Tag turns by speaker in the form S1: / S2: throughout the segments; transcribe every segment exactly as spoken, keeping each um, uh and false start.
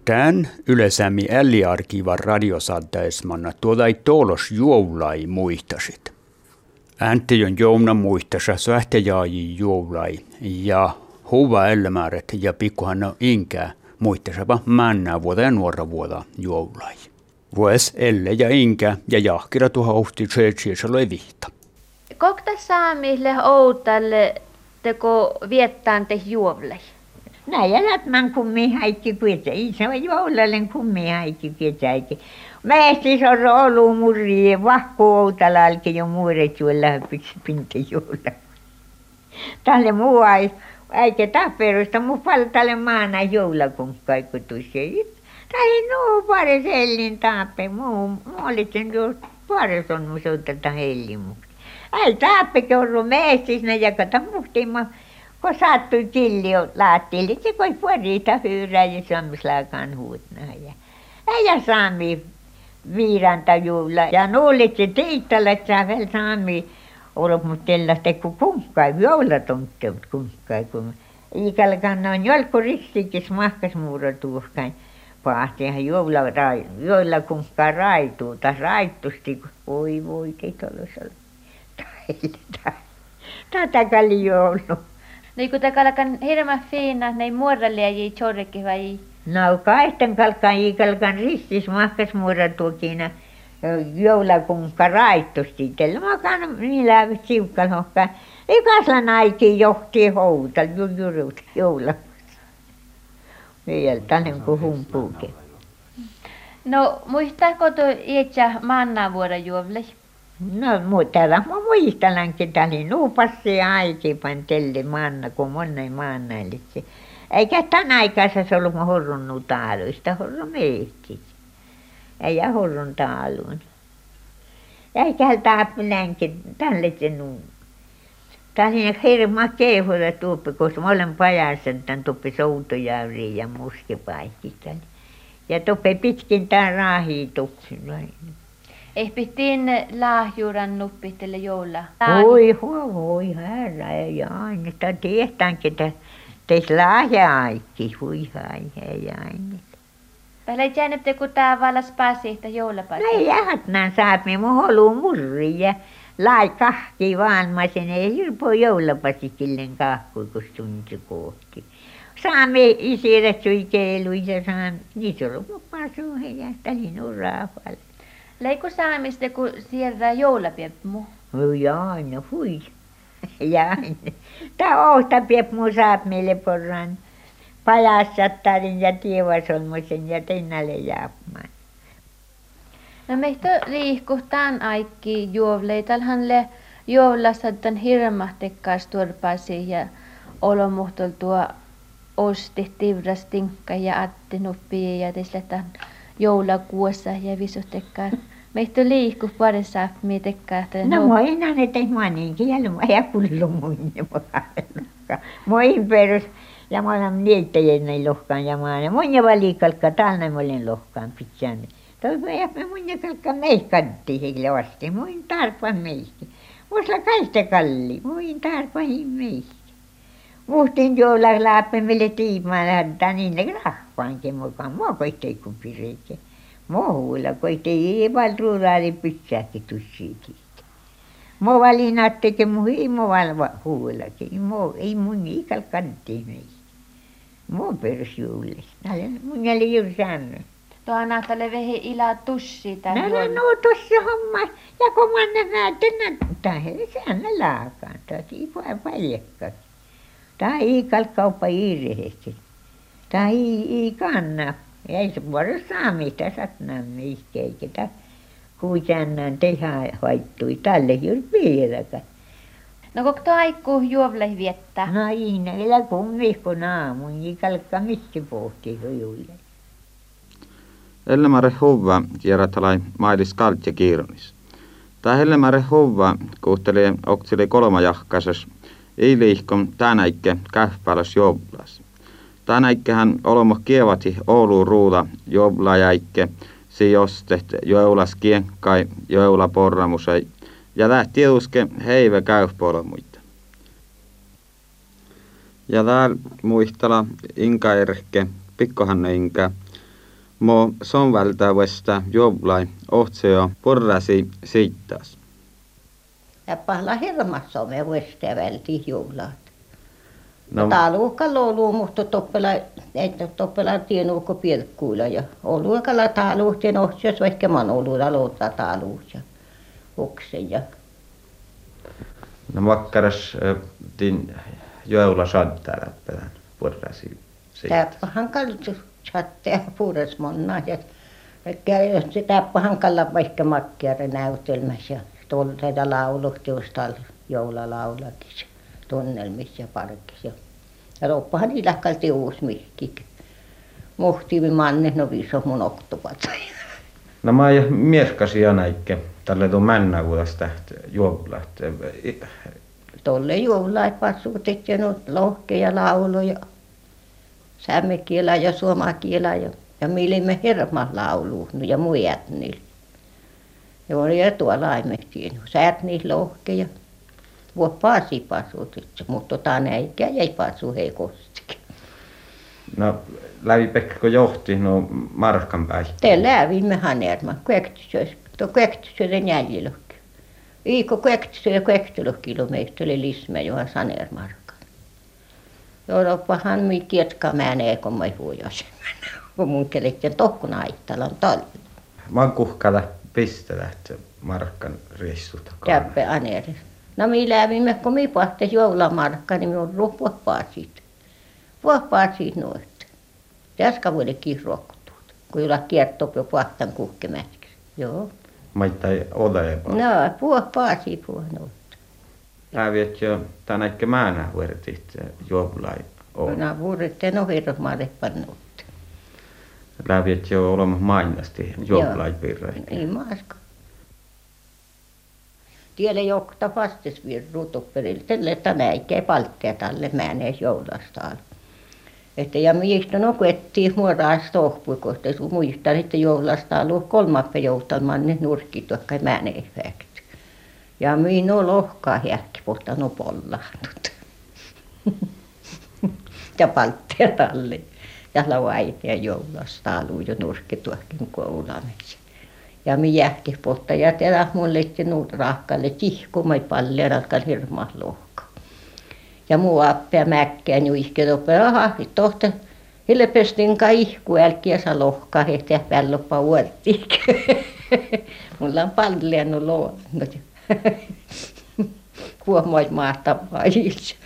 S1: Tän yleisämi älliarkivan radiosaddaismanna tuoda ei toolos joulai muistasit. Ääntiön jouna muistasa sähtäjaaji joulai ja huva elämääret ja pikkuhan inkää muistasapa männää vuoda ja nuora vuoda joulai. Vuos elle ja inkä ja jahkira tuha ohti tseetsiesalo vihta.
S2: Kokta saamille outalle teko viettään te juovlei?
S3: Näin elät man kummi haikki kuitenkin. Isä on joulalen kummi haikki kuitenkin. Mäestis on ollut murri vahko outalaalki jo muuret juolla pinta juolla. Tälle muu ai, äikä tahperusta muu paljon tälle maana joulakunkkai kutusi. Tai nuu pares hellin tahpe. Muu olitsen jo pares on mu soutata hellin muu. Ai tahpekin on mäestis ne jakata muhtimaan. Kun saattui killi laattiille, se koi puolita hyyrää ja sammislaakaan huutnaa. Ja, ja saami viiranta juhla. Ja nuulit se tiittalla, että saa vielä saami olla mut sellaista kuin kunkkai, joulatomteut kunkkai. Kun ikalkaan on jolku ristikis mahkas muuratuuhkain. Pahtihan joula, joilla kunkkaa raituuta, raittusti. Voi voi, teitä olisi ollut. Tätä kalli joulu.
S2: Niin kun te kalkan hirma fiina, ne muoralia jii chorrekki vai?
S3: No kaihten kalkan ikalkan ristis mahkas muoratuukina joulakunkka raittusti. Tällä makaan niillä siukkal hokkaan. Ikaslan aikin johti houtal jurjurut joula. Vielä tänen kuin humpuukin.
S2: No muistaako tuo ietsä manna vuoda juovlei?
S3: No täällä mä muistelenkin täällä nuupassi aiki pantelle manna kun monen maannailitse. Eikä tän aikaisessa ollut mä horrunnu taaluista horro meehtis. Ei ja horrun taaluun. Eikä taapilänkin tälle se nuu. Täällä hirma kehulla tuuppi, koska mä olen pajassa tän tuppi soutujäyriin ja muskipaikki. Ja tuppi pitkin tää raahituksin.
S2: Ei pittiin lahjuuran nuppitelle joula.
S3: Voi, voi, voi, herra, ei aina. Tämä tehtäänkin, että teis lahja-aikki. Voi, ei aina.
S2: Päällä ei jäänyt, kun tää vallas pääsi, että joulapääsi.
S3: No ei jähtnään saapmi, mun holu murri ja lai kahki vaan. Mä sen ei hirpo joulapasikillen kahkui, kun tunti kohti. Saamme isiret sui keilu ja saan, niitä on ollut pasuuhin ja tälin on raapalle.
S2: Leiku saamista, kun siirrää joulapiepmu?
S3: Oi aina, hui. Ja aina. Tämä ohta piepmu saap meille porran. Pajasattarin ja tievasolmusen ja tennalle jaapumaan.
S2: No meitä liihkuhtaan aikki juovleitalhan le joulassa hirmahtekkaas turpaasi ja olomuhtol tuo osti tivrastinka ja atti nuppii ja tesletan joulakuossa ja visutekkaan. Meitä liihku parissa mietekkaan.
S3: No mä enää ne tein mä niin kielä, mä ja kullu muinne mä Moin perus ja mä olen niittäjien näin lohkaan ja mä olen mun ja valikalkka täällä mä olen lohkaan pitsään. Toi mä ja mun ja kalkka meikkantti heille vasti, muin tarpan meistä. Musta kaista kalli, muin tarpan meistä. Muhtin joula läpi meille tiimaan lähdetään niin rahvaankin mukaan. Mua koittei kun pireike. Mua huulla koittei ei vaan ruuraali pytsääkin tussiikin. Mua valinattekin mun ei mua valva huullakin. Mua ei mun ikal kantti meistä. Mua perus juulis. Mun jäli juuri säännö.
S2: Tuo annattalle vehe ilaa tussi tämän
S3: juolla. No no tuossa homma. Ja kun mä annan näytän, tähän säännä laakaan. Tämä on paljakkakin. Tämä ei kalkkauppa iirehesti. Tämä ei, ei kanna. Ei se vuoro saamista satnaan meistä eikä tämä kuitenaan tehdä haittui tälle juuri vieläkään.
S2: No koko tuo aikku juovle viettää?
S3: No ei, näillä kummihkun aamun, ei kalkka missä pohtii juulle.
S4: Ellemare huvva kierrätälai maidis kaltja kiironis. Tämä hellemare huvva kuhtelee oksili kolmajahkaisessa. Ei liihkom tänäikke kähpäläs joululas. Tänäikkehän olemme kievati Ouluun ruuda joulajäikke, si josteht joulas kiekkai joulaporramusei ja lähti uske heive käypolomuita. Ja täällä muistella inka erke, pikkohanne inka, Mo son vältävästä juoblai ohtseo porrasi siittas.
S3: Ja pahla hirmassa on me vuostia vältiin juhlaat.
S4: No,
S3: Taaluukka louluu, mutta toppela, että toppela tienuukko pilkkuilla ja oluukalla taaluuhtien ohtsjos vaikka manoluulla louttaa taaluut ja uksen ja
S4: no makkaras tin juola saattaa läppään porrasi siittas.
S3: täppähän kaltu chatteja puures monna ja jos se täppähän kalla vaikka makkiare näytelmässä ja tuolta lauluhti just täällä joulalaulakin tunnelmissa ja parkissa. Ja loppahan niillä kalti uusi mihkik. Muhtiivi manne, no viso mun oktupat.
S4: No mä ja mieskasia näikke tälle tuon männävuodesta juoblat.
S3: Tolle juolait patsuutet ja no lohkeja lauluja. Sämmekielä ja suomakielä ja, ja mielimme herman laulu no, ja muijat niillä. Ja oli ja tuolla aimehtiin. Säät niillä lohkeja. Voi paasi patsuutet, mutta tota näikään jäi patsu heikostikin.
S4: No läpi Pekko johti no markan päihtiin.
S3: Te lävimme hanerman, kuektisös, tuo kuektisöiden jäljilokki. Iiko kuektisö ja kuektilokilometri lismä johon sanermarkan. Eurooppahan mi kietkaa määnee, kun mä huojasin. Kun mun kelekten tohkun aittalan talli.
S4: Mä oon kuhkalla pistetä markan reissuta.
S3: Käppe aneres. No mi lävimme, kun mi pahtes joulamarkka, niin minun ruppua paasit. Vuopaa siitä noita. Täskä vuodekin ruokkutuut. Kun jolla kiertoo jo pahtan kuhkemätkin. Joo.
S4: Mä ei ole.
S3: No, vuopaa siitä vuo noita.
S4: Läviet jo tänäkö määnä huertit juoblai on.
S3: No, vuoretteen on hirmaade pannut.
S4: Läviet jo olemme mainasti juoblai pirreitä.
S3: Niin maasko. Tiedä jokta vastas virruu tupperille. Tälle tänäikään palttia tälle määneen joulasta. Että ja miistä no kuettiin muoraasta ohpui, kohta sun muistan, että joulasta on ollut kolmatta joutamaan ne nurkit, jotka määneen efekti. Ja minä no lohkaa häkki, mutta no pollahtut. Ja palttia tälle. Ja lauaita ja joulasta aluu jo nurkki tuohkin koulamessa. Ja minä jähti pohta ja teräs mulle sinun rahkalle tihkumai paljon alkaa hirmaa lohkaa. Ja muu appea mäkkää nuihke loppuun. Aha, tohta hilpestin kaihku älkiä saa lohkaa hehtää välloppa uoltiik. Mulla on paljon no loonnut. Huomoit mahtavaa itse.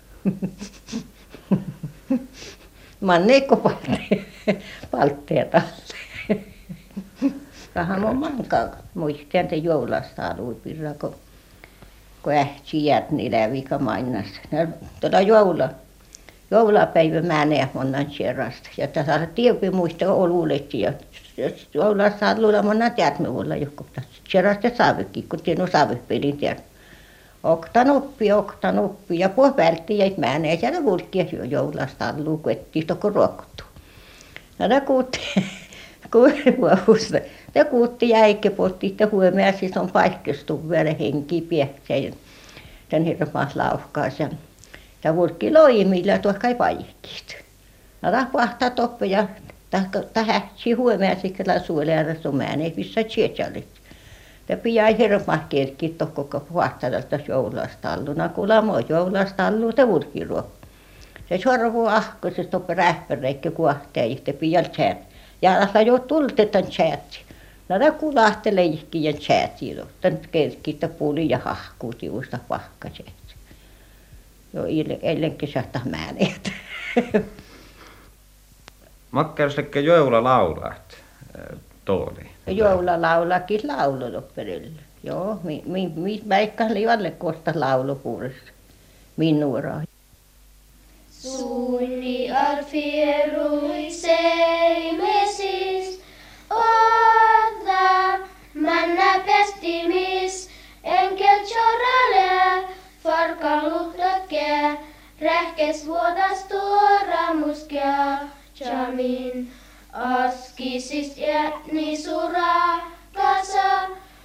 S3: Mä oon neikko palttia talle. Kahan mun mankaa muistan te joulasta alui pirra, kun, kun ähti jäät niin lävika mainassa. Tuota joula, joulapäivä mä näen monnan sierasta. Ja tässä tiepi muista oluuletti. Ja joulasta aluilla monnan tiedät me olla joku. Sierasta saavikin, kun tiedän saavipelin tiedän. Oktan oppi, oktan oppi. Ja puh vältti jäit mä näen siellä vulkia joulasta aluu, kun ettiin toko ruokuttu. Ja ne kuutti. Kuuhuusta. Se kuutti jäikä potti, että huomioon siis on paikkestu vielä henkiä piehtseen. Tän hirmaas lauhkaas. Ja, ja vulkki loimilla tuohon kai paikkistu. Ja tämä pahtaa toppe ja tähän huomioon sitten suoleella sumään ei missä tsetsalit. Ja pian hirmaas kerkkiä tokko pahtadalta joulasta alluna. Kuulla moi joulasta allu, te vulkki ruo. Se sorvu ahko, se toppe rähpäreikki kuahtaa ja pian tsät. Ja alkaa jo tultetan chatti. No tämä kulahtelee ihkien chatti. Tän kerkkiä puoli ja hahkuu tiusta pahkaset. Jo eilenkin saattaa määneet.
S4: Makkaraslekke joula laulaat tooli.
S3: Joulalaulakin laulu lopperille. Joo, mi, mi, mi, vaikka liivalle kohta laulu puolesta. Minuuraa.
S5: Suunni alfierui seimesis, oda manna pestimis, enkel chorale, farkaluhtakea, rähkes vuodas tuoramuskea, jamin askisis jätni sura kasa,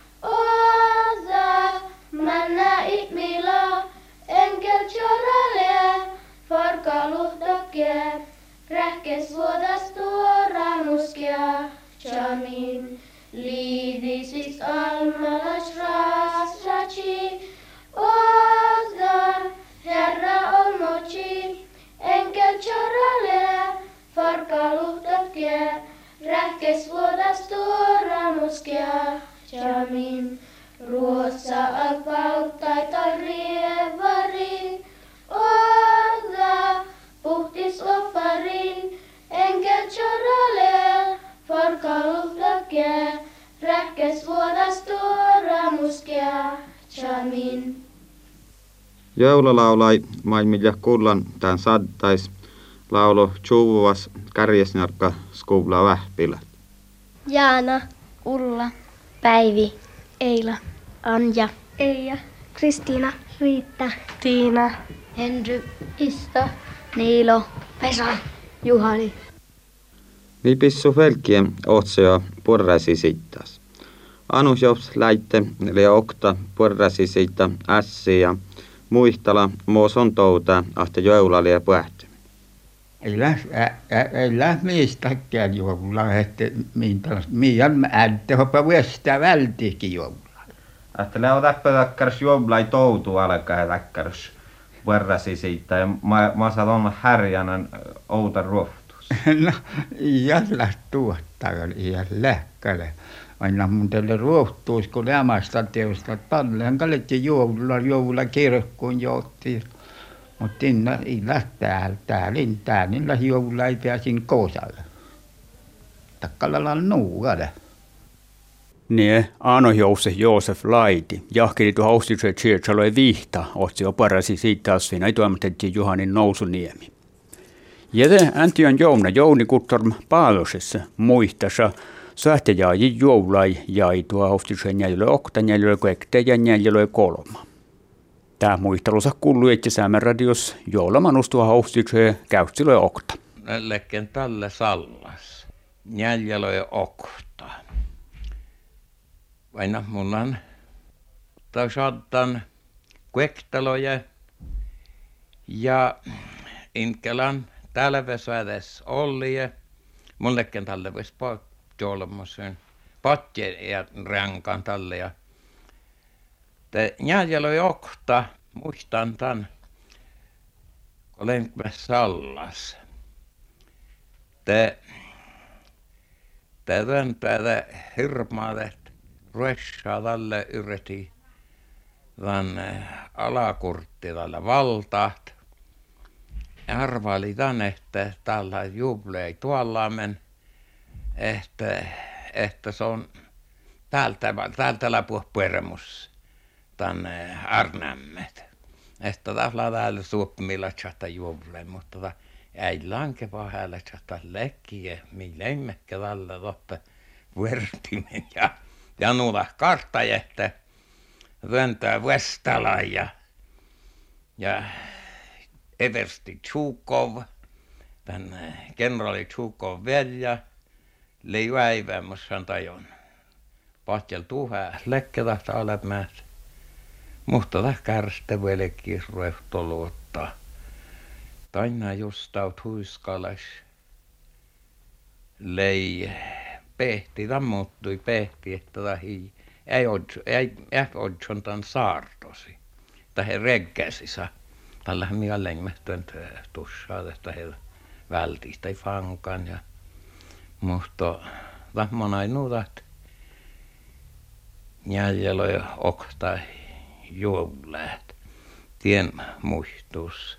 S5: oda manna itmila, enkel chorale, farkaluhtakea, rähkes vuodas tuoramuskea. muskia chamin. Liidisis almalas rasrachi. Oda Herra on mochi. Enkel chorale farkaluhtat kie. Rähkes vuodas tuora muskia chamin. Ruossa alpauttai tai rievarin. Oda puhtis offarin. Enkel chorale farkaluhtat kie. Rähkes vuodas tuora muskia chamin.
S4: Joula laulai maailmilla kullan tämän sattais laulo tjuvuvas kärjesnarkka skuvla vähpilä.
S6: Jaana, Ulla, Päivi, Eila, Anja, Eija, Kristiina, Riitta, Tiina, Henry, Ista, Niilo, Vesa, Juhani.
S4: Mi pissu felkien otsea porrasi sittas. Anu jops läitte le okta porrasi sitta ässi ja muistala mooson touta ahta joulali ja pähty.
S1: Ei läs, ä, ä, ei läs mistäkään joulua, että mian ääntä hoppa vuosta vältikin joulua.
S4: Ahta le on täppötäkkärs joulai toutu alkaa täkkärs porrasi siitä ja mä, mä saat olla härjänän outa ruohtus.
S1: No, jäljäs tuottaa, jäljäs lähkäle. Aina mun teille ruohtuus, kun lämästä teosta talleen kalletti joulua, joulua kirkkuun jouttiin. Mutta inna illa täällä, täällä, täällä joulua ei pääsin koosalle. Takkalalla nuugalle. Ne Aano Jouse Joosef Laiti, jahkeli tuo haustitse Tsirtsaloi vihta, otsi oparasi siitä asvina, ei tuomatettiin Juhanin Nousuniemi. Jäte Antion Jouna Jouni Kuttorm Paalosessa muistassa sähtejaaji joulai jäi tuo haustitse jäljellä okta, jäljellä kuekte ja jäljellä kolma. Tämä muistelussa kuului, että Säämän radios joulamanus tuo haustitse käytsilöi okta.
S7: Lekken tälle sallas, jäljellä okta. Aina mulla on tausattan kuektaloja ja inkelan talvesvädes ollie. Mun lekken tälle vois joulumusen patje ja rankan tälle ja te jäljellä okta muistan tän kun lenkme sallas. Te te tän tätä hirmaadet ruessaa tälle yriti tän alakurtti tällä valtaat. Arvaili tän, että tällä jublei tuollaamen, että, että se on täältä, täältä läpuh pueremus tän arnämmet. Että tällä täällä suoppimilla tjata jublei, mutta ta ei lanke pahällä tjata lekkiä, millemmekä tällä toppe vuertimen ja ja nuulla karttajette vöntää Vestala ja, ja Eversti Tšukov, tän kenraali Tšukov velja, lei väivämmässä tajon. Patjal tuhää lekkedahta alemmäät, mutta täh kärste velekki ruehtoluottaa. Taina justaut huiskalas, lei pehti, tämä muuttui pehti, että tahi ei odj, ei ei odjon tämän saartosi. Tahi regkäsisä. Tällä minä lämmähtön tussaa, että he vältistä fankan ja mutta tämä ei nuutat jäljellä ja okta juoläät. Tien muistus.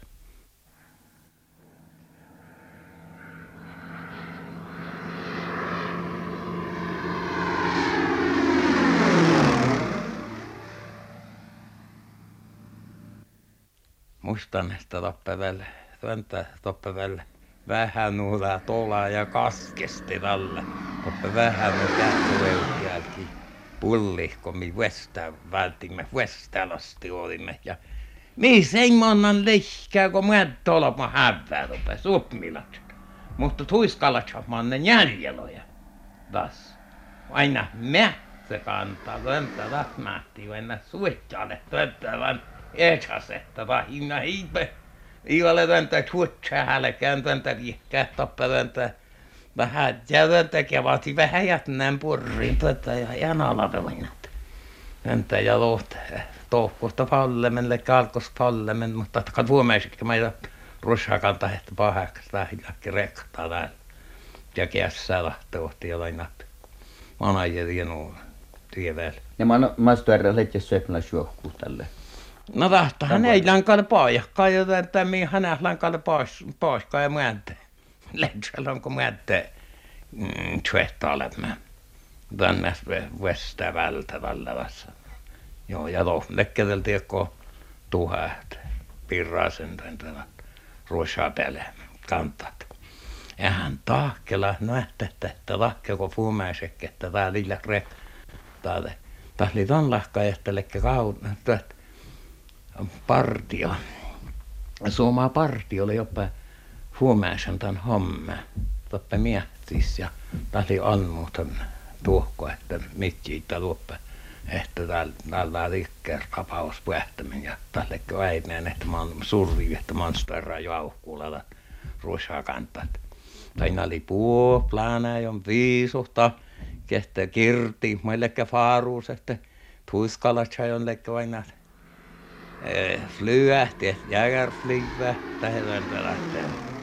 S7: Muistan, että toppevällä, tuonta toppevällä vähän nuutaa tolaa ja kaskesti tällä. Toppe vähän nuutaa jälki pulli, kun me Vestään vältimme, Vestäälasti olimme. Ja missä ei monnan lehkää, kun mä tolma hävää toppe supmilat. Mutta tuiskalat mannen jäljeloja. Tas. Aina mä se kantaa, tuonta tas mähti, aina suitjalle, tuonta vaan etäsetta vahinna hiipe. Ei ole tuonta tuotsaa hälkään tuonta vihkää toppe tuonta vähän jävän tekevät vähän jätnään purriin tätä ja janalavelinat. Entä ja loht tohkosta pallemen, kalkos pallemen, mutta kan vuomaisikki meitä russakan tahti pahaksi tai rektaa täällä. Ja kässä lähtevät jollain nappi. Mä oon aijeli nuo tievällä.
S1: Ja mä oon maastoerä leitse syöpänä juohkuu tälle.
S7: No tahtahan ei lankalle pajakkaa, joten tämä hänellä lankalle paiskaa ja myöntä. Leitsellä onko myöntä tvättaalet mä. Tänne vestävältä vallavassa. Joo, ja tuohon lekkedeltä joko tuhat pirrasen tämän ruosaa päälle kantat. Ja hän tahkela nähtä, että tahkeko puumaisekke, että tää lillä rektaa. Tää oli ton lahka, että lekke kautta partio. Suomaa partio oli jopa huomaisen tämän homma. Toppe miettis ja tää oli anmuuton tuohko, että mitjiitä tuoppe. Että täällä oli ikkerkapaus puhtamin ja tällekö äineen, että mä oon surri, että mä oon sitä jauhkuulla ruosaa kantat. Taina oli puoplana ja viisuhta, kehtä kirti, meillekä faaruus, että tuiskalatsa on leikkä vain flyähti, jägärflyvä, tähän lähtee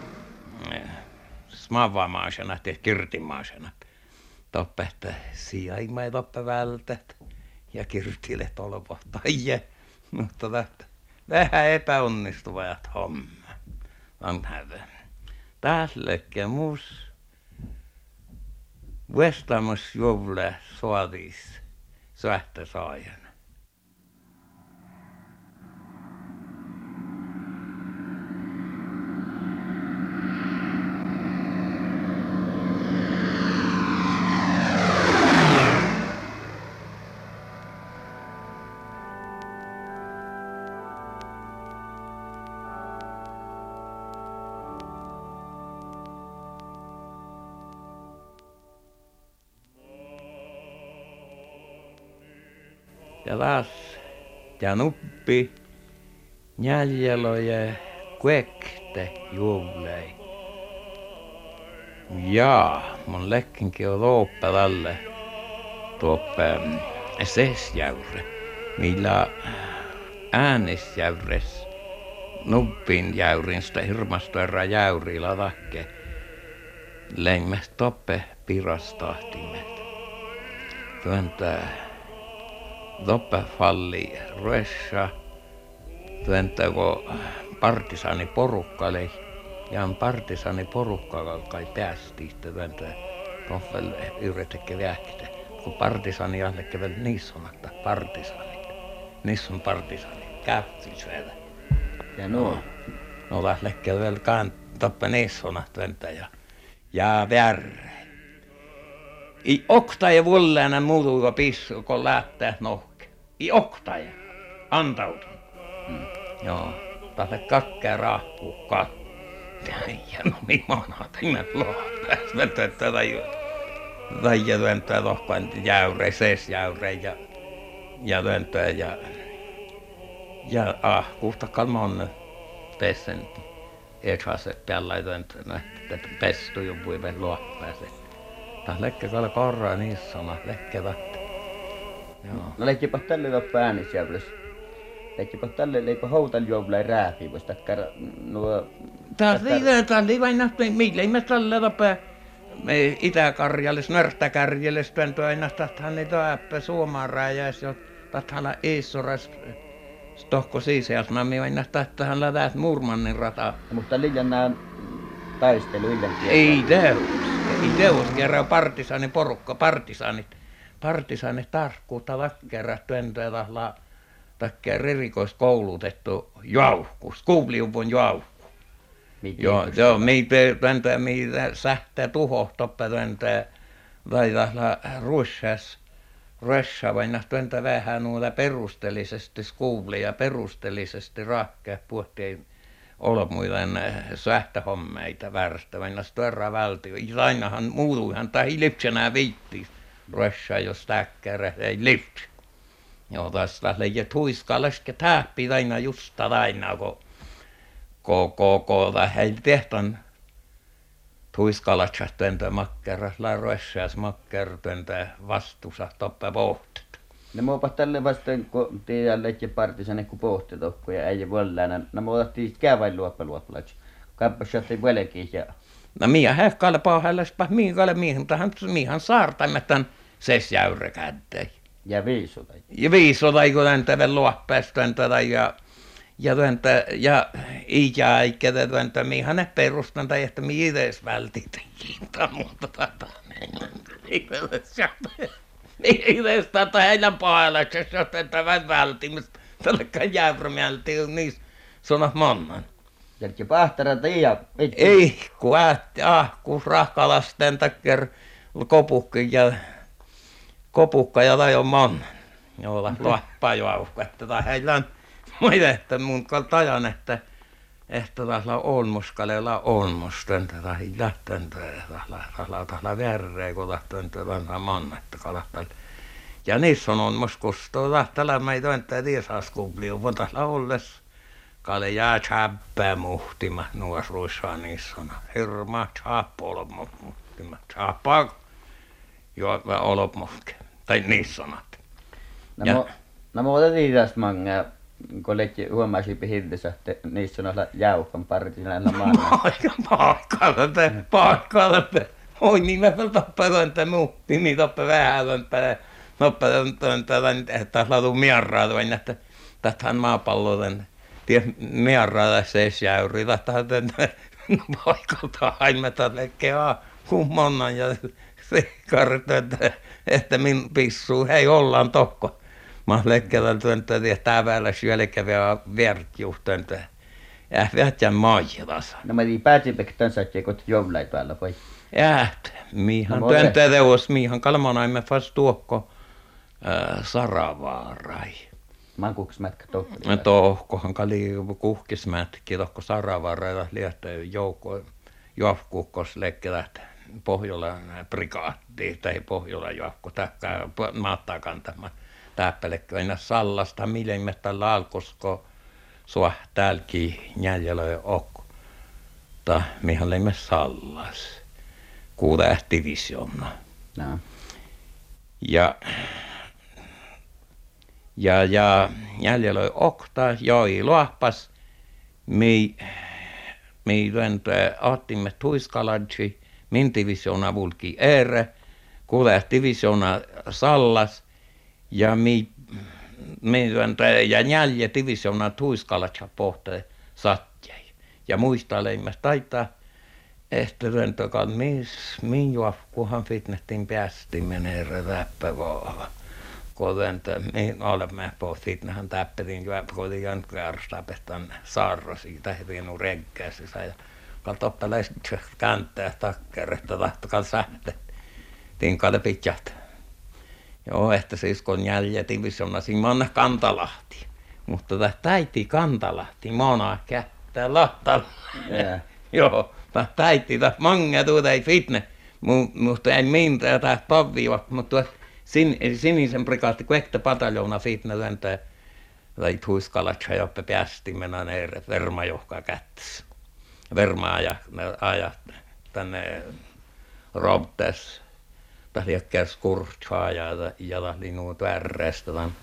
S7: smavamaasena, kirtimaasena. Toppe, että sijaimai toppe vältät ja kirtille tolpohtaa, mutta tästä vähän epäonnistuvajat homma. On hävä. Tällekkä muus Vestamos juhle suodis sähtä saajan. Ja taas ja nuppi njäljeloje kuekte juhlei. Ja mun lekkinkin on loppe tälle tuoppe sesjäyre, millä äänisjäyres nuppin jäyrinstä hirmastoerra jäyrillä takke lämmästä toppe pirastahtimet. Tuontää Toppe falli ruessa, tuentako partisani porukka oli, ja partisani porukka kai päästi, tuenta toffel yritäkö vähkitä, kun partisani jällekin vielä niissä on, että partisanit, niissä on partisanit, käytti syödä.
S1: Ja no,
S7: no lählekkää vielä kään toppe niissä on, tuenta ja, ja värre. I oktaja vuolleena muutuiko pissu, kun lähtee nohke. I oktaja. Antautun. Mm. Joo. Tälle kakkea rahpuukkaan. Ja no niin manaa tänne lohtaas. Vettä, että täijä työntää tohkoin jäyre, sees jäyre ja ja työntää ja ja ah, kuhtakkaan monne pessen. Eksaset päällä työntää, että pestu jo puive lohtaaseen. Tää lekke kalla korraa niissä on, lekke vatta. Joo.
S1: No leikkipä tälle loppu äänisjävles. Leikkipä tälle leipä houtaljuovlai rääpi, vois takkar nuo...
S7: Tää oli, tää oli vain nähty, millä ei me tälle loppu Itä-Karjalis, Nörttäkärjalis, tuonto aina tahtahan niitä äppä Suomaanrajais, jo tahtahan Iissoras, tohko siisiasna, mi vain tahtahan lähtät Murmannin rata.
S1: Mutta liian nää taistelu illenkin.
S7: Ei teus. Ei teus, kerran partisaani porukka, partisaanit. Partisaanit tarkkuutta vakkerra työntöä tahla takia rerikoiskoulutettu jauhku, skuubliuvun jauhku. Joo, joo, meitä työntöä, meitä sähtää tuhohtoppä työntöä, tai tahla russas, russa vain työntöä vähän nuolla perusteellisesti skuublia, perusteellisesti rahkea puhuttiin olmuiden sähtähommeita värstä, vain störra valtio. Ainahan muutuihan tai lipsenä viittis. Ruossa jos täkkärä ei lips. Joo, tästä leijä tuiskalaske tähpi aina justa aina, kun ko ko ko hei tehtan tuiskalatsa töntä makkara, la roissas makkara töntä vastuussa toppe pohtet.
S8: No muupa tälle vastaan, kun tiedän leikki partisane, kun pohti tokko ja ei vollään. No muuta tiisi kävain luoppa luoppalaksi. Kappas jätti velkiin ja...
S7: No miä hehkaalle pahallaspa, mihinkalle mihin tähän, mihin saartaimetan ses jäyräkättei.
S8: Ja viisota.
S7: Ja viisota, kun töntä vielä luoppeesta töntä ja... Ja töntä, ja ikäikä töntä, mihin ne perustan, tai että mi edes vältit kiintä muuta tätä. Ei edes tätä heidän pahallasessa, joten tämän vältimistä. Tällekään jäyrämälti on niissä sanat mannan.
S8: Jälkeen pahtara tiia.
S7: Ei, kun ähti, ah, kun rahkalasten takia kopukki ja kopukka ja tai on mannan. Jolla luoppaa juokku, että tai heillä on muita, että mun kaltajan, että että tällä olmuskaleella olmusten tätä hiljattain tällä tällä värreä, kun lähtön tätä manna, että kalahtaa. Ja niissä on olmus kustoo lähtellä meitä, että tiesas kubliu, mutta tällä olles kalle jää tjäppää muhtima nuoruissaan niissä on. Hirma tjäppä olmuhtima, tjäppää jo olmuhke, tai niissä sanat.
S8: No mo, no muuta tiidas mangaa. Kun leikki huomasi pihillisä, että niissä on olla jauhkan partinalla maana.
S7: Paikalla te, paikalla te. Oi niin mä vielä tappaa että muutti, niin tappaa vähän että tappaa että laatu mierraa tuon, että tähän maapalloon tie mierraa se jäyri, tähän paikalta aimetaan leikkeä kummannan ja se kartta, että, että min pissuu, hei ollaan tokko. Mä leikkeellä työntä, että täällä syölikäviä verkjuhtoon, ja vähtään maijilassa.
S8: No mä tii päätsipekki tämän sattiin, kun joulai päällä vai?
S7: Jäät, mihan no, työntä teos, mihan kalmanaimme fast tuokko äh, Saravaarai.
S8: Mankuksmätkä tohtori?
S7: Tohkohan kali kuhkismätki, tohko Saravaarai, liehtä joukko, juofkukkos leikkeellä Pohjolan prikaattiin, tai Pohjolan juokko, täkkää maattaa kantamaan. Täppelekö enää sallasta, mille me tällä alkosko sua täälläkin jäljellä okko. Ta mihin leimme sallas. Kuuda divisionna.
S8: No.
S7: Ja, ja, ja jäljellä okta, joi luopas. Mi, mi työntä ahtimme tuiskaladji, min divisiona vulki ere. Kuuda divisiona sallas. Ja mi mi ja jälje divisiona tuiskalatsa pohte satjai. Ja muistaleimme taita, että röntökan mis min juofkuhan fitnettiin päästi menee räppä vaan. Kun röntö, min olemme på fitnehän täppetin juopkuutin jönkkäärsapehtan saarro siitä hevinu renkkäisissä. Ja kaltoppelaiset känttää takkeretta tahtokan sähtet. Tinkalle pitjät. Joo, että siis kun jäljet divisiona siinä Kantalahti. Mutta tämä täiti Kantalahti, mona kättä lahtalla.
S8: Yeah.
S7: Joo, tämä täiti, tämä manga tuota ei fitne. Mutta ei mintä tämä pavviva, mutta sin, sinisen prikaatti kuekta pataljoona fitne lentää. Tai tuiskalatsa joppe päästi mennä neere vermajohkaa kättis. Vermaa ja ajat tänne robtes. Tähliäkkäs kurtsaa ja ja tahli nuu tvärrestä tämän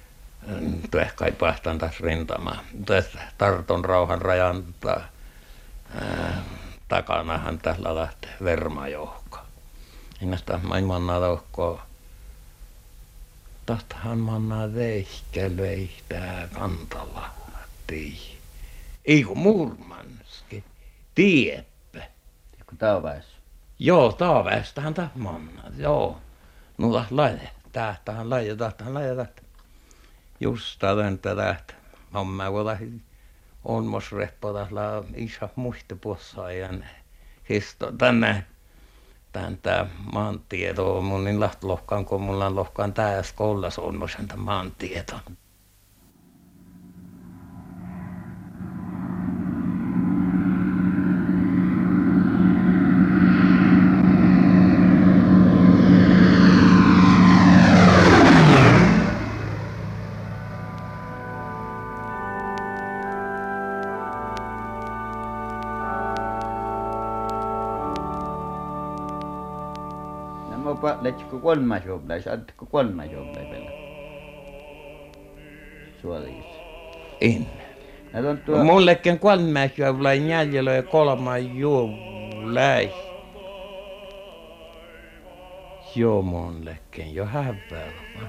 S7: tuhkai päästään taas rintamaan. Tässä Tarton rauhan rajan ta, ää, takanahan tällä lähtee vermajoukko. Innästä main mannaa toukkoa. Tahtahan mannaa veihkä löihtää Kantalahti. Ei kun Murmanski. Tieppä.
S8: Kun tauvaissa.
S7: Joo, taavästähän tämä manna, joo. No tähän laje, tähän laje, tähän laje, tähän. Just tähän tähän. Mamma voi lähi olmosreppo tähän isä muistipuossaajan histo tänne. Tän tää maantieto, mun niin lähtölohkaan, kun mulla on lohkaan tää skollas olmosen tämän maantieto.
S8: opa letsikö kolmas juoblais, antakko kolmas juoblai vielä? Suolikissa.
S7: En.
S8: Tuo...
S7: Mullekin kolmas juoblai jäljellä ja kolmas juoblai. Joo, mullekin jo häväällä.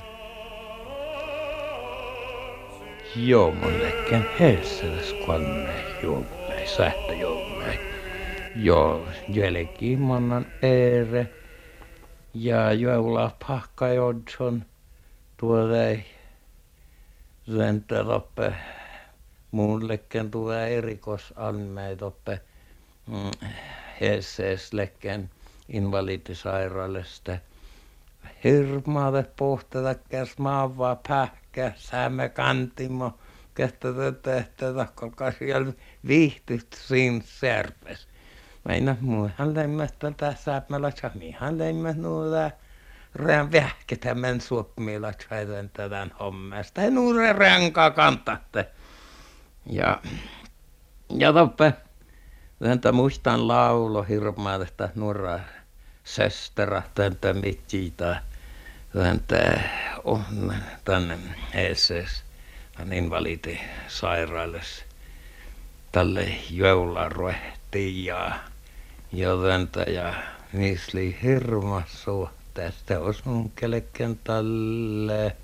S7: Joo, mullekin Helsingissä kolmas juoblai, sähtä juoblai. Joo, jälkiin monnan ere. Ja Joula Pahka Jonsson tuolle renteroppe muullekin tulee erikoisalmeitoppe mm, Helseeslekin invalidisairaalasta. Hirmaade pohteta käs maavaa pähkä, säämme kantimo, kähtä tehtävä, kolka siellä viihtyt siinä särpes. Meina muuhan lämmät tätä sääpmällä mihan lämmät nuuda reän vähketä men suoppimilla tväiden tätä hommasta. Ja nuure renkaa kantatte. Ja, ja toppe, tätä muistan laulo hirmaa, että nuora sösterä, tätä mitjiitä, tätä on tänne eessees, tänne invalidisairaalassa. Tälle joula ruehtiin ja jotenta ja niissä oli hirmas suhteesta. Olisi mun kelekään tälle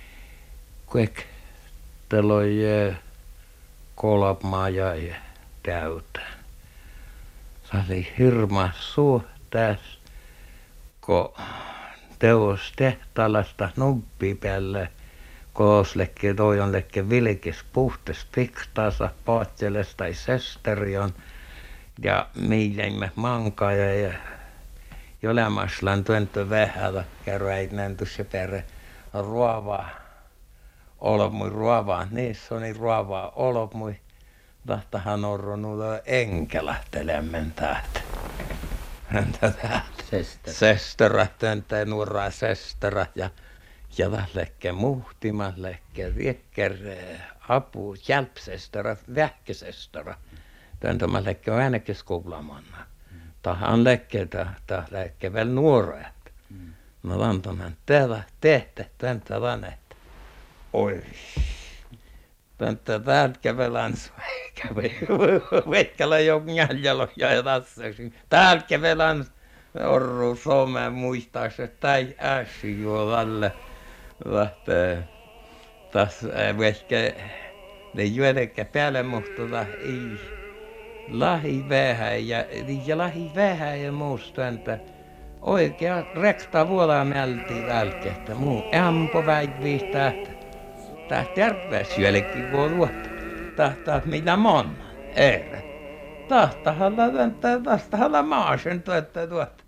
S7: kuekteloje kolmaa ja täytään. Se oli hirmas suhteessa, kun teos tehtaalasta nubbi päälle, kooslekke toijonlekke vilkis puhtes piktaansa paatseles tai sesterion ja miilemme mankaja ja jolemaslan tuento vähällä käräit näntusse perä ruova olomui ruovaa niissä on ruovaa olomui tahtahan orronulla enkelähtelemmen täät häntä täät sesterät töntä nuoraa sesterät ja ja lählekke muhtima lähke viekker apu hjälpsestera vähkesestera töntä lähke ainakin skoulamanna tahan lähke ta lähke väl nuoret no lantanan tällä tehtä töntä vanet oi töntä täältä velans kävi vekkala jokin jäljellä ja tässä täältä velans orru some muistaa se tai ässi juovalle lähtee tässä ehkä ne juodekkä päälle muhtuta ei lahi vähän ja ja lahi vähän ja muusta että oikea rekta vuola melti välkettä muu ampo väitvistä että tää terveysjälki voi luottaa tahtaa mitä monna ere tahtahalla tästä maasen tuotta tuotta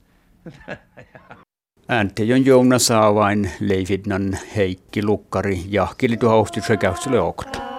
S1: Ääntejon Jouna Saavain, Leifidnan Heikki Lukkari ja Kilitu Haustus ja Käysille Okto.